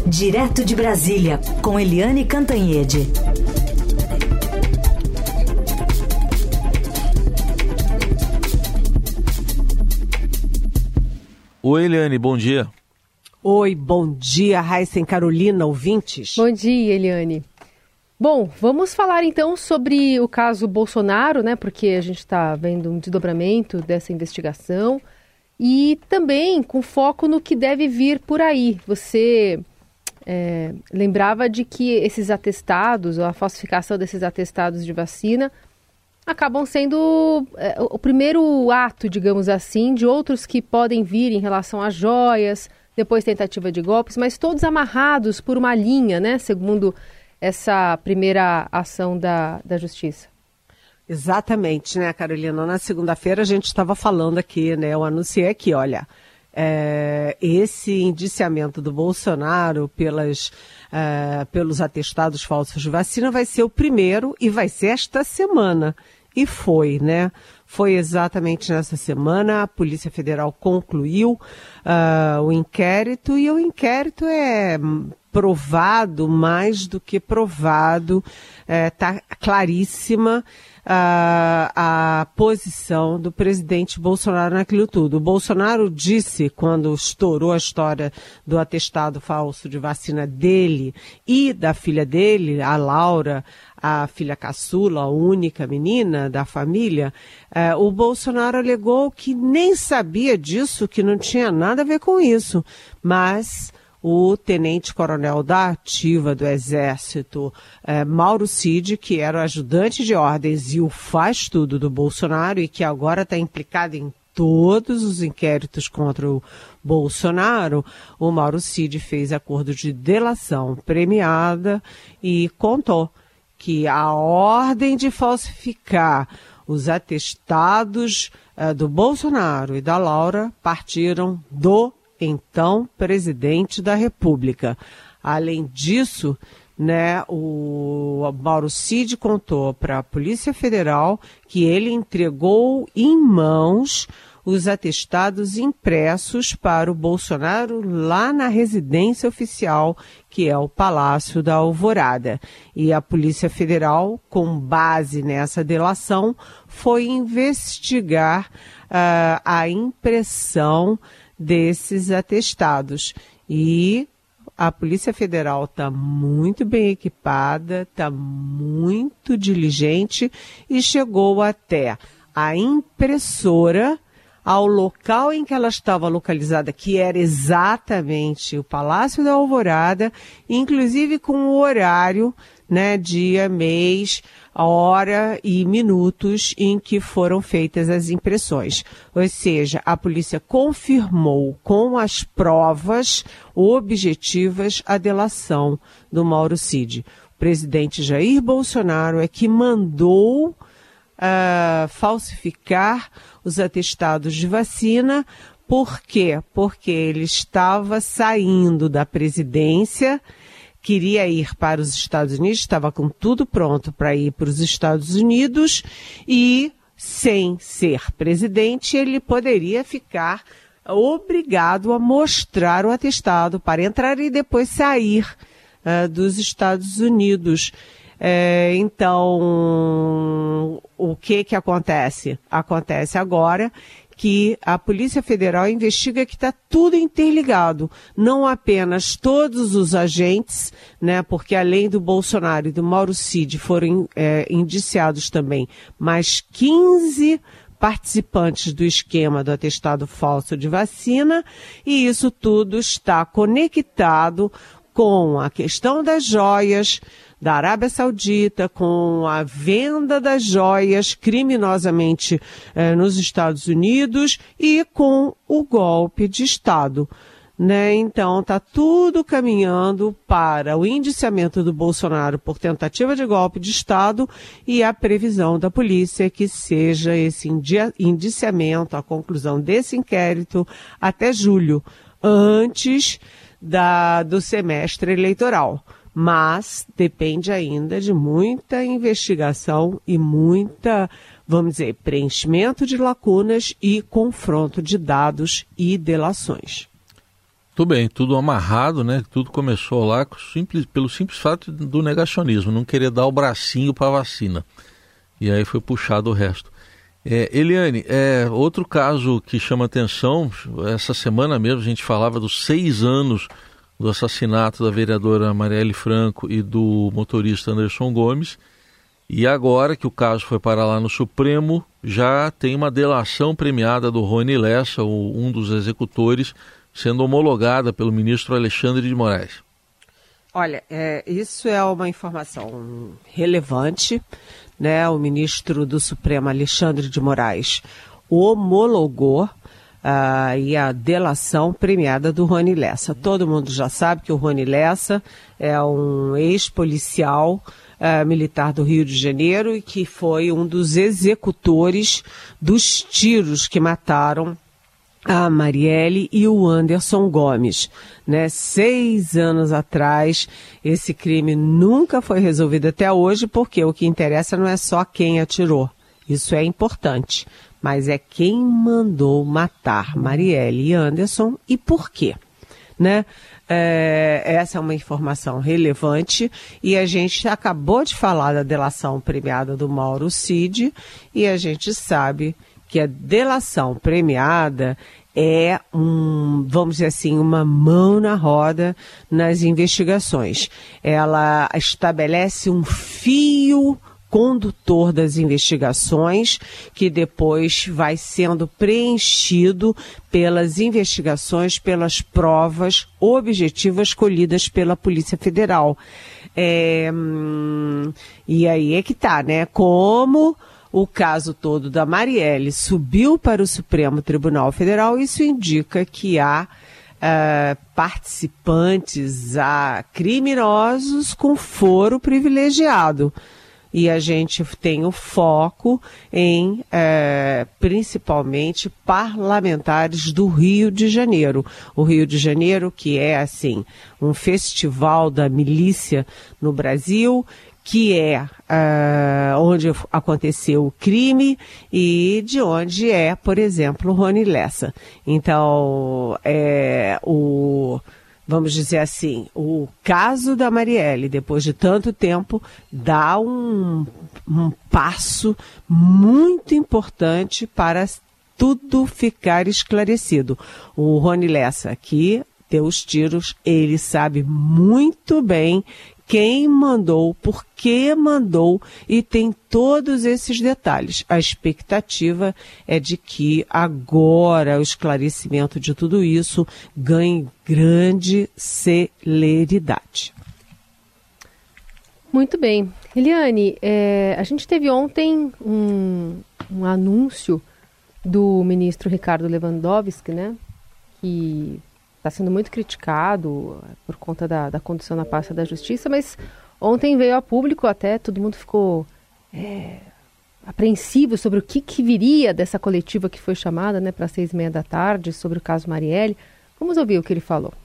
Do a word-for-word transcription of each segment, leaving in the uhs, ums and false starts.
Direto de Brasília, com Eliane Cantanhede. Oi, Eliane, bom dia. Oi, bom dia, Raíssa e Carolina, ouvintes. Bom dia, Eliane. Bom, vamos falar então sobre o caso Bolsonaro, né? Porque a gente está vendo um desdobramento dessa investigação e também com foco no que deve vir por aí. Você é, lembrava de que esses atestados, ou a falsificação desses atestados de vacina, acabam sendo é, o primeiro ato, digamos assim, de outros que podem vir em relação a joias, depois tentativa de golpes, mas todos amarrados por uma linha, né? Segundo essa primeira ação da, da Justiça. Exatamente, né, Carolina? Na segunda-feira a gente estava falando aqui, né? Eu anunciei aqui, olha, é, esse indiciamento do Bolsonaro pelas, é, pelos atestados falsos de vacina vai ser o primeiro e vai ser esta semana. E foi, né? Foi exatamente nessa semana, a Polícia Federal concluiu uh, o inquérito, e o inquérito é provado, mais do que provado, está claríssima uh, a posição do presidente Bolsonaro naquilo tudo. O Bolsonaro disse, quando estourou a história do atestado falso de vacina dele e da filha dele, a Laura, a filha caçula, a única menina da família, eh, o Bolsonaro alegou que nem sabia disso, que não tinha nada a ver com isso. Mas o tenente-coronel da ativa do Exército, eh, Mauro Cid, que era o ajudante de ordens e o faz-tudo do Bolsonaro e que agora está implicado em todos os inquéritos contra o Bolsonaro, o Mauro Cid fez acordo de delação premiada e contou que a ordem de falsificar os atestados uh, do Bolsonaro e da Laura partiram do então presidente da República. Além disso, né, o Mauro Cid contou para a Polícia Federal que ele entregou em mãos os atestados impressos para o Bolsonaro lá na residência oficial, que é o Palácio da Alvorada. E a Polícia Federal, com base nessa delação, foi investigar uh, a impressão desses atestados. E a Polícia Federal está muito bem equipada, está muito diligente e chegou até a impressora ao local em que ela estava localizada, que era exatamente o Palácio da Alvorada, inclusive com o horário, né, dia, mês, hora e minutos em que foram feitas as impressões. Ou seja, a polícia confirmou com as provas objetivas a delação do Mauro Cid. O presidente Jair Bolsonaro é que mandou Uh, falsificar os atestados de vacina. Por quê? Porque ele estava saindo da presidência, queria ir para os Estados Unidos, estava com tudo pronto para ir para os Estados Unidos e, sem ser presidente, ele poderia ficar obrigado a mostrar o atestado para entrar e depois sair uh, dos Estados Unidos. É, então, o que que acontece? Acontece agora que a Polícia Federal investiga que está tudo interligado, não apenas todos os agentes, né, porque além do Bolsonaro e do Mauro Cid foram é, indiciados também mais quinze participantes do esquema do atestado falso de vacina, e isso tudo está conectado com a questão das joias da Arábia Saudita, com a venda das joias criminosamente eh, nos Estados Unidos e com o golpe de Estado, né? Então, está tudo caminhando para o indiciamento do Bolsonaro por tentativa de golpe de Estado e a previsão da polícia que seja esse indiciamento, a conclusão desse inquérito até julho, antes da, do semestre eleitoral. Mas depende ainda de muita investigação e muita, vamos dizer, preenchimento de lacunas e confronto de dados e delações. Tudo bem, tudo amarrado, né? Tudo começou lá com simples, pelo simples fato do negacionismo, não querer dar o bracinho para a vacina. E aí foi puxado o resto. É, Eliane, é, outro caso que chama atenção, essa semana mesmo a gente falava dos seis anos do assassinato da vereadora Marielle Franco e do motorista Anderson Gomes, e agora que o caso foi parar lá no Supremo, já tem uma delação premiada do Rony Lessa, um dos executores, sendo homologada pelo ministro Alexandre de Moraes. Olha, é, isso é uma informação relevante, né? O ministro do Supremo, Alexandre de Moraes, homologou uh, e a delação premiada do Rony Lessa. Todo mundo já sabe que o Rony Lessa é um ex-policial uh, militar do Rio de Janeiro e que foi um dos executores dos tiros que mataram a Marielle e o Anderson Gomes, né? Seis anos atrás, esse crime nunca foi resolvido até hoje, porque o que interessa não é só quem atirou, isso é importante, mas é quem mandou matar Marielle e Anderson e por quê, né? É, essa é uma informação relevante e a gente acabou de falar da delação premiada do Mauro Cid e a gente sabe que a delação premiada é, um, vamos dizer assim, uma mão na roda nas investigações. Ela estabelece um fio condutor das investigações que depois vai sendo preenchido pelas investigações, pelas provas objetivas colhidas pela Polícia Federal. É, hum, e aí é que tá, né? Como o caso todo da Marielle subiu para o Supremo Tribunal Federal, isso indica que há uh, participantes, há criminosos com foro privilegiado. E a gente tem o foco em, uh, principalmente, parlamentares do Rio de Janeiro. O Rio de Janeiro, que é, assim, um festival da milícia no Brasil, que é uh, onde aconteceu o crime e de onde é, por exemplo, o Rony Lessa. Então, é, o, vamos dizer assim, o caso da Marielle, depois de tanto tempo, dá um, um passo muito importante para tudo ficar esclarecido. O Rony Lessa aqui deu os tiros, ele sabe muito bem quem mandou, por que mandou e tem todos esses detalhes. A expectativa é de que agora o esclarecimento de tudo isso ganhe grande celeridade. Muito bem. Eliane, é, a gente teve ontem um, um anúncio do ministro Ricardo Lewandowski, né, que está sendo muito criticado por conta da, da condução na pasta da Justiça, mas ontem veio a público, até todo mundo ficou é, apreensivo sobre o que, que viria dessa coletiva que foi chamada, né, para seis e meia da tarde, sobre o caso Marielle. Vamos ouvir o que ele falou.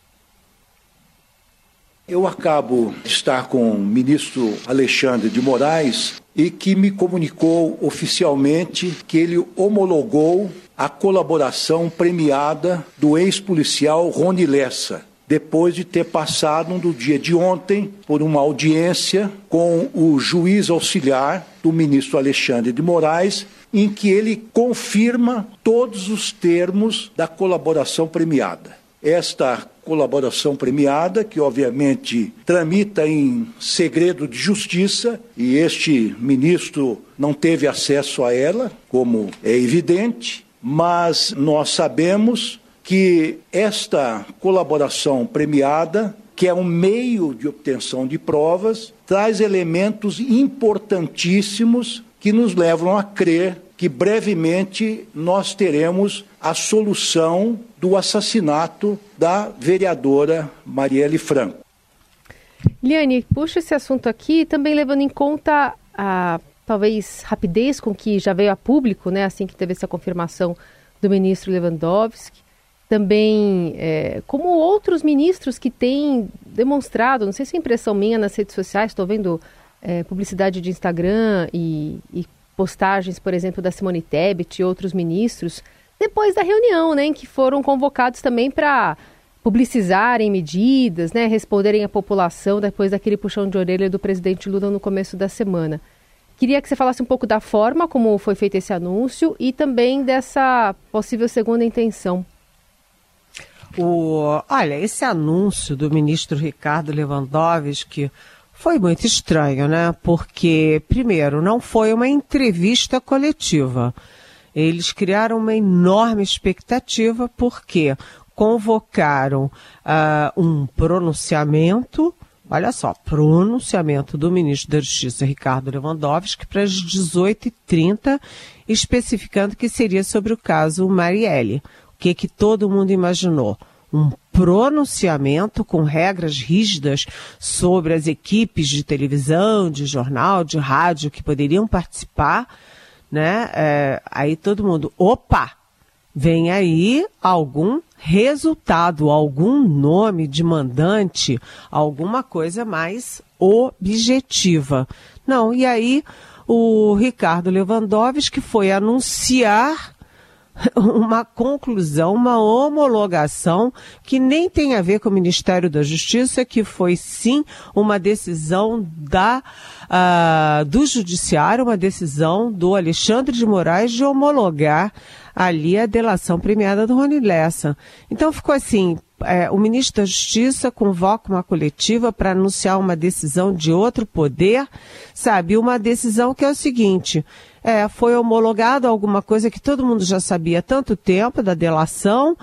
Eu acabo de estar com o ministro Alexandre de Moraes e que me comunicou oficialmente que ele homologou a colaboração premiada do ex-policial Rony Lessa, depois de ter passado no dia de ontem por uma audiência com o juiz auxiliar do ministro Alexandre de Moraes, em que ele confirma todos os termos da colaboração premiada. Esta colaboração premiada, que obviamente tramita em segredo de justiça, e este ministro não teve acesso a ela, como é evidente, mas nós sabemos que esta colaboração premiada, que é um meio de obtenção de provas, traz elementos importantíssimos que nos levam a crer que brevemente nós teremos a solução do assassinato da vereadora Marielle Franco. Liane, puxa esse assunto aqui, também levando em conta a talvez rapidez com que já veio a público, né, assim que teve essa confirmação do ministro Lewandowski, também é, como outros ministros que têm demonstrado, não sei se é impressão minha nas redes sociais, estou vendo é, publicidade de Instagram e, e postagens, por exemplo, da Simone Tebet e outros ministros, depois da reunião, né, em que foram convocados também para publicizarem medidas, né, responderem à população depois daquele puxão de orelha do presidente Lula no começo da semana. Queria que você falasse um pouco da forma como foi feito esse anúncio e também dessa possível segunda intenção. O, olha, esse anúncio do ministro Ricardo Lewandowski foi muito estranho, né? Porque, primeiro, não foi uma entrevista coletiva. Eles criaram uma enorme expectativa porque convocaram uh, um pronunciamento, olha só, pronunciamento do ministro da Justiça, Ricardo Lewandowski, para as dezoito e trinta, especificando que seria sobre o caso Marielle. O que, que todo mundo imaginou? Um pronunciamento com regras rígidas sobre as equipes de televisão, de jornal, de rádio que poderiam participar, né? É, aí todo mundo, opa, vem aí algum resultado, algum nome de mandante, alguma coisa mais objetiva. Não, e aí o Ricardo Lewandowski foi anunciar uma conclusão, uma homologação que nem tem a ver com o Ministério da Justiça, que foi sim uma decisão da, uh, do Judiciário, uma decisão do Alexandre de Moraes de homologar ali a delação premiada do Rony Lessa. Então ficou assim, é, o ministro da Justiça convoca uma coletiva para anunciar uma decisão de outro poder, sabe, uma decisão que é o seguinte... É, foi homologado alguma coisa que todo mundo já sabia há tanto tempo da delação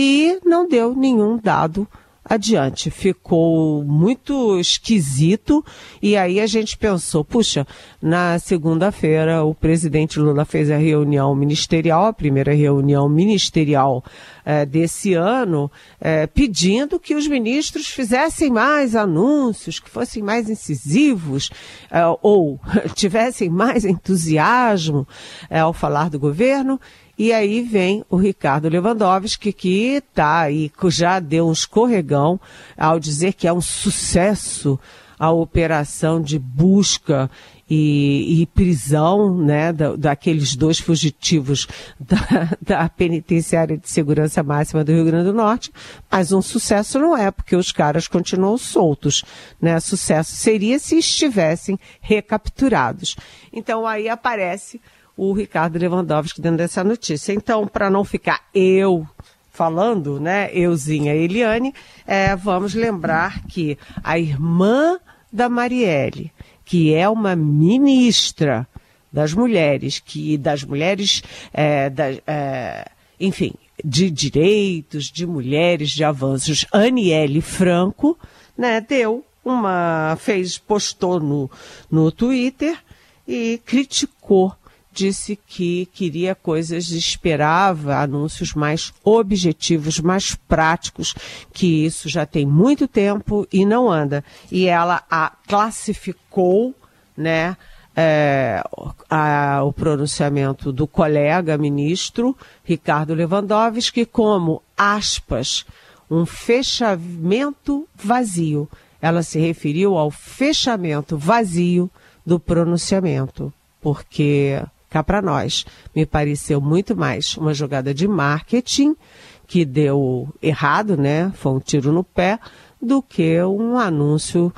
e não deu nenhum dado adiante. Ficou muito esquisito e aí a gente pensou, puxa, na segunda-feira o presidente Lula fez a reunião ministerial, a primeira reunião ministerial é, desse ano, é, pedindo que os ministros fizessem mais anúncios, que fossem mais incisivos é, ou tivessem mais entusiasmo é, ao falar do governo. E aí vem o Ricardo Lewandowski, que está aí, já deu um escorregão ao dizer que é um sucesso a operação de busca e, e prisão, né, da, daqueles dois fugitivos da, da Penitenciária de Segurança Máxima do Rio Grande do Norte, mas um sucesso não é, porque os caras continuam soltos, né? Sucesso seria se estivessem recapturados. Então aí aparece o Ricardo Lewandowski dentro dessa notícia. Então, para não ficar eu falando, né, euzinha Eliane, é, vamos lembrar que a irmã da Marielle, que é uma ministra das mulheres, que das mulheres, é, da, é, enfim, de direitos, de mulheres, de avanços, Aniele Franco, né, deu uma, fez, postou no, no Twitter e criticou, disse que queria coisas, esperava anúncios mais objetivos, mais práticos, que isso já tem muito tempo e não anda. E ela a classificou, né, é, a, o pronunciamento do colega ministro Ricardo Lewandowski como, aspas, um fechamento vazio. Ela se referiu ao fechamento vazio do pronunciamento, porque... cá para nós, me pareceu muito mais uma jogada de marketing que deu errado, né? Foi um tiro no pé, do que um anúncio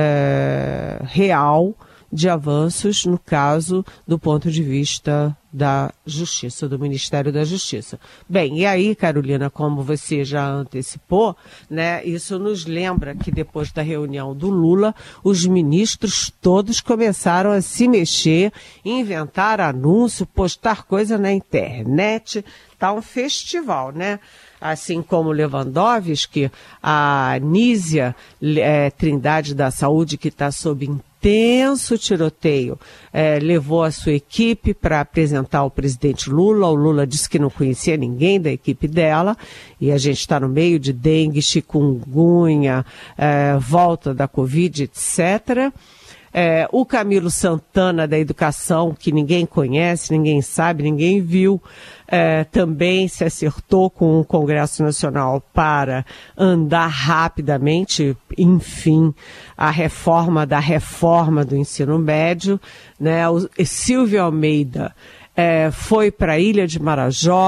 é, real de avanços, no caso, do ponto de vista da Justiça, do Ministério da Justiça. Bem, e aí, Carolina, como você já antecipou, né, isso nos lembra que depois da reunião do Lula, os ministros todos começaram a se mexer, inventar anúncio, postar coisa na internet, tá um festival, né? Assim como Lewandowski, a Nízia é, Trindade da Saúde, que está sob intenso tiroteio, é, levou a sua equipe para apresentar ao presidente Lula. O Lula disse que não conhecia ninguém da equipe dela, e a gente está no meio de dengue, chikungunya, é, volta da Covid, etcétera. É, o Camilo Santana da Educação, que ninguém conhece, ninguém sabe, ninguém viu, é, também se acertou com o Congresso Nacional para andar rapidamente, enfim, a reforma da reforma do ensino médio, né? O Silvio Almeida é, foi para a Ilha de Marajó,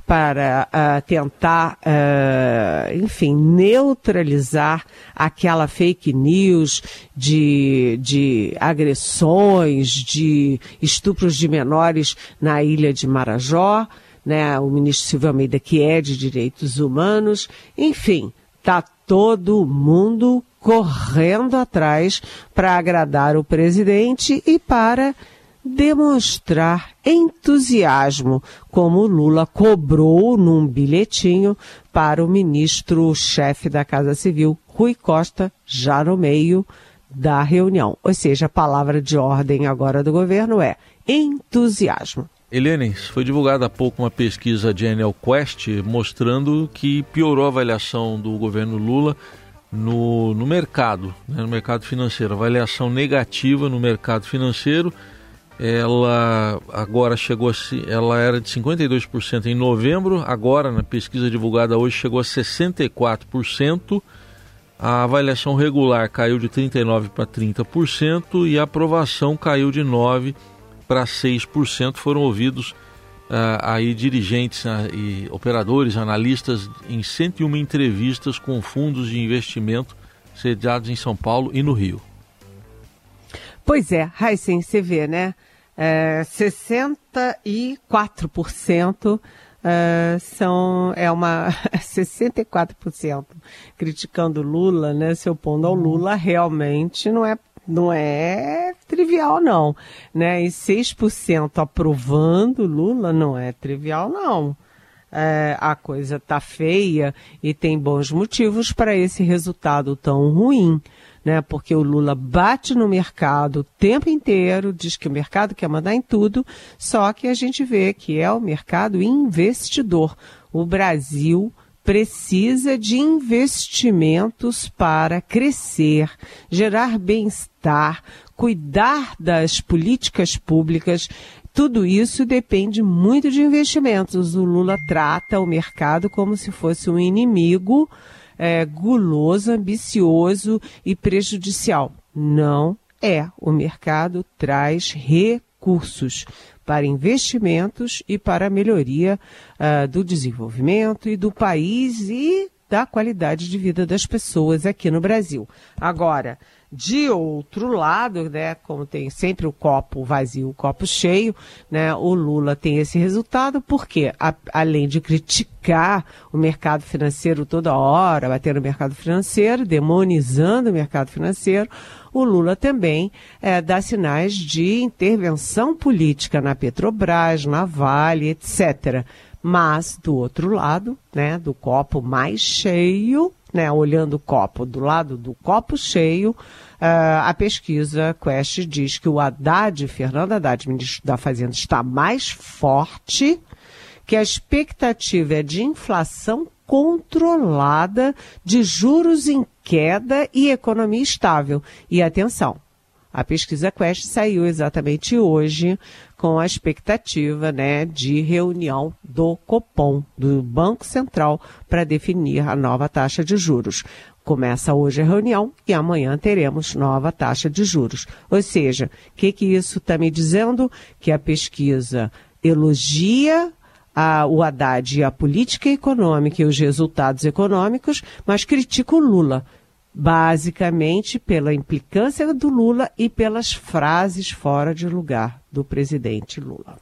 para uh, tentar, uh, enfim, neutralizar aquela fake news de, de agressões, de estupros de menores na ilha de Marajó, né? O ministro Silvio Almeida, que é de direitos humanos, enfim, está todo mundo correndo atrás para agradar o presidente e para demonstrar entusiasmo, como Lula cobrou num bilhetinho para o ministro-chefe da Casa Civil, Rui Costa, já no meio da reunião. Ou seja, a palavra de ordem agora do governo é entusiasmo. Eliane, foi divulgada há pouco uma pesquisa de Enel Quest mostrando que piorou a avaliação do governo Lula no, no mercado, né, no mercado financeiro. Avaliação negativa no mercado financeiro. Ela agora chegou a, ela era de cinquenta e dois por cento em novembro, agora na pesquisa divulgada hoje chegou a sessenta e quatro por cento. A avaliação regular caiu de trinta e nove por cento para trinta por cento e a aprovação caiu de nove por cento para seis por cento. Foram ouvidos uh, aí dirigentes uh, e operadores, analistas em cento e uma entrevistas com fundos de investimento sediados em São Paulo e no Rio. Pois é, Heisen, você vê, né? É, sessenta e quatro por cento uh, são, é uma, sessenta e quatro por cento criticando Lula, né? Se opondo ao Lula, realmente não é, não é trivial, não, né? E seis por cento aprovando Lula não é trivial, não. É, a coisa tá feia e tem bons motivos para esse resultado tão ruim, né? Porque o Lula bate no mercado o tempo inteiro, diz que o mercado quer mandar em tudo, só que a gente vê que é o mercado investidor. O Brasil precisa de investimentos para crescer, gerar bem-estar, cuidar das políticas públicas. Tudo isso depende muito de investimentos. O Lula trata o mercado como se fosse um inimigo é, guloso, ambicioso e prejudicial. Não é. O mercado traz recursos para investimentos e para a melhoria uh, do desenvolvimento e do país e da qualidade de vida das pessoas aqui no Brasil. Agora, de outro lado, né, como tem sempre o copo vazio, o copo cheio, né, o Lula tem esse resultado porque, a, além de criticar o mercado financeiro toda hora, bater no mercado financeiro, demonizando o mercado financeiro, o Lula também é, dá sinais de intervenção política na Petrobras, na Vale, etcétera. Mas, do outro lado, né, do copo mais cheio, né, olhando o copo do lado do copo cheio, uh, a pesquisa Quest diz que o Haddad, Fernando Haddad, ministro da Fazenda, está mais forte, que a expectativa é de inflação controlada, de juros em queda e economia estável. E atenção, a pesquisa Quest saiu exatamente hoje com a expectativa, né, de reunião do Copom, do Banco Central, para definir a nova taxa de juros. Começa hoje a reunião e amanhã teremos nova taxa de juros. Ou seja, o que, que isso está me dizendo? Que a pesquisa elogia a, o Haddad e a política econômica e os resultados econômicos, mas critica o Lula. Basicamente pela implicância do Lula e pelas frases fora de lugar do presidente Lula.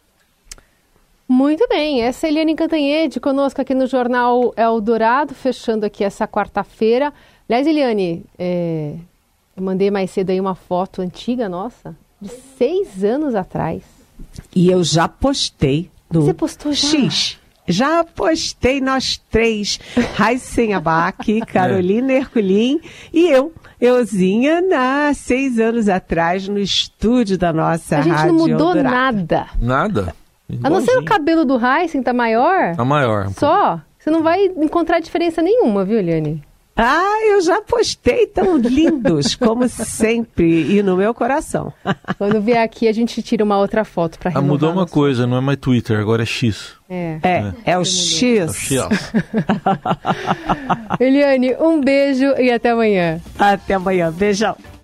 Muito bem, essa é Eliane Cantanhede conosco aqui no Jornal Eldorado, fechando aqui essa quarta-feira. Aliás, Eliane, é, eu mandei mais cedo aí uma foto antiga nossa, de seis anos atrás. E eu já postei no Você postou já? X. Já postei nós três, Heisen Abac, Carolina Herculin e eu, euzinha, há seis anos atrás, no estúdio da nossa Rádio Eldorado. A gente não mudou Eldorado. nada. Nada? A não ser o cabelo do Heisen tá maior. Tá maior. Só. Você não vai encontrar diferença nenhuma, viu, Eliane? Ah, eu já postei, tão lindos, como sempre, e no meu coração. Quando vier aqui, a gente tira uma outra foto para renovar. Ah, mudou uma coisa, não é mais Twitter, agora é X. É, é, é, é o X. É o X. Eliane, um beijo e até amanhã. Até amanhã, beijão.